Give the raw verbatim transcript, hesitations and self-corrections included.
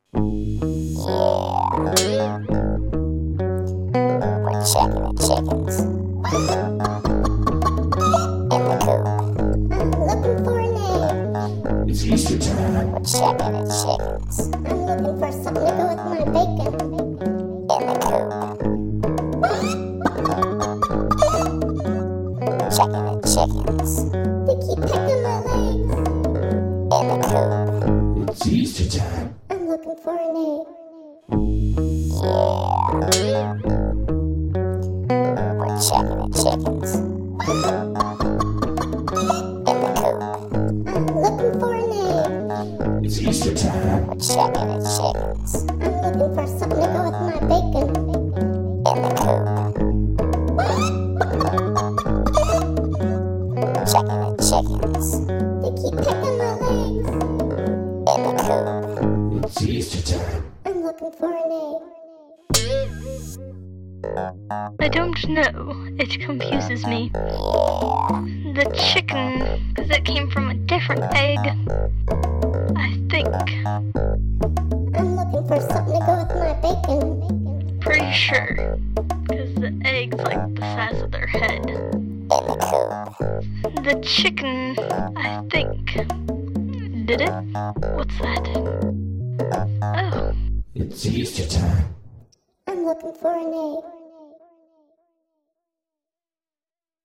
Yeah. We're checking the chickens. In the coop. I'm looking for an egg. It's Easter time. We're checking the chickens. I'm looking for something to go with my bacon. In the coop. Checking the chickens. They keep pecking my legs. In the coop. It's Easter time. I'm looking for an egg. Yeah. We're checking the chickens. In the coop. I'm looking for an egg. It's Easter time. We're checking the chickens. I'm looking for something to go with my bacon. In the coop. Checking the chickens. They keep pecking my legs. In the coop. It's Easter time. I'm looking for an egg. I don't know. It confuses me. Yeah. The chicken, because it came from a different egg. I think. I'm looking for something to go with my bacon. Pretty sure. Because the egg's like the size of their head. In the coop. The chicken, I think. Did it? What's that? Oh. It's Easter time. I'm looking for an egg.